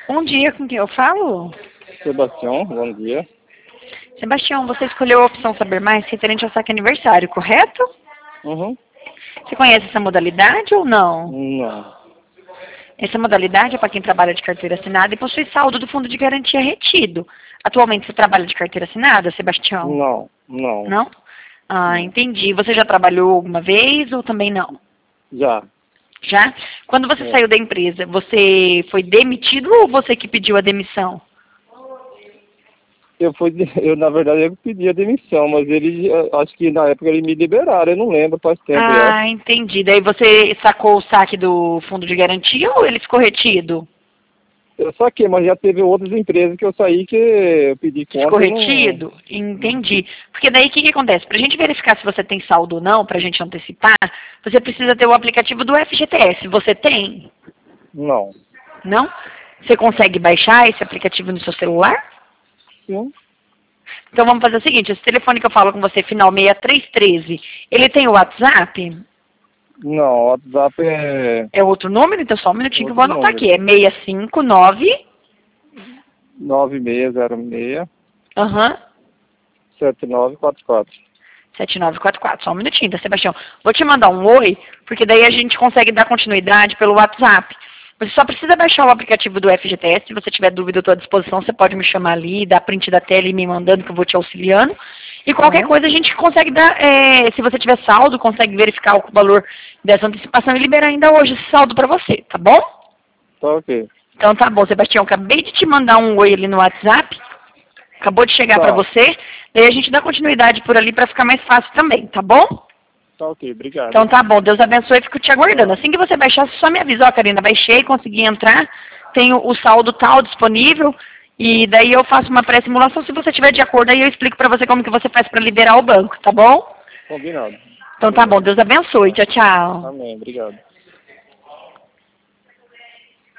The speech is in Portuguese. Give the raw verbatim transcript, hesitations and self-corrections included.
Bom dia, com quem eu falo? Sebastião, bom dia. Sebastião, você escolheu a opção Saber Mais referente ao saque aniversário, correto? Uhum. Você conhece essa modalidade ou não? Não. Essa modalidade é para quem trabalha de carteira assinada e possui saldo do fundo de garantia retido. Atualmente você trabalha de carteira assinada, Sebastião? Não, não. Não? Ah, Não. entendi. Você já trabalhou alguma vez ou também não? Já. Já? Quando você É. saiu da empresa, você foi demitido ou você que pediu a demissão? Eu, fui, eu, na verdade, eu pedi a demissão, mas ele, acho que na época eles me liberaram, eu não lembro, faz tempo já. Ah, entendi. Daí você sacou o saque do fundo de garantia ou ele ficou retido? Eu saquei, mas já teve outras empresas que eu saí que eu pedi conta. Ficou e não... retido? Entendi. Porque daí o que, que acontece? Para a gente verificar se você tem saldo ou não, para a gente antecipar, você precisa ter o aplicativo do F G T S. Você tem? Não. Não? Você consegue baixar esse aplicativo no seu celular? Sim. Então vamos fazer o seguinte, esse telefone que eu falo com você, final seis três um três, ele tem o WhatsApp? Não, o WhatsApp é... É outro número? Então só um minutinho que eu vou Outro anotar número. aqui. É seis cinco nove... nove seis zero seis, Aham. sete nove quatro quatro. sete nove quatro quatro, só um minutinho, tá, Sebastião? Vou te mandar um oi, porque daí a gente consegue dar continuidade pelo WhatsApp. Você só precisa baixar o aplicativo do F G T S, se você tiver dúvida eu estou à disposição, você pode me chamar ali, dar print da tela e me mandando que eu vou te auxiliando. E qualquer Uhum. coisa a gente consegue dar, é, se você tiver saldo, consegue verificar o valor dessa antecipação e liberar ainda hoje esse saldo para você, tá bom? Tá ok. Então tá bom, Sebastião, acabei de te mandar um oi ali no WhatsApp, acabou de chegar Tá. para você, daí a gente dá continuidade por ali para ficar mais fácil também, tá bom? Tá ok, obrigado. Então tá bom, Deus abençoe e fico te aguardando. Assim que você baixar, só me avisa, ó, Karina, baixei, consegui entrar, tenho o saldo tal disponível, e daí eu faço uma pré-simulação, se você estiver de acordo, aí eu explico pra você como que você faz pra liberar o banco, tá bom? Combinado. Então tá bom, Deus abençoe, tchau, tchau. Amém, obrigado.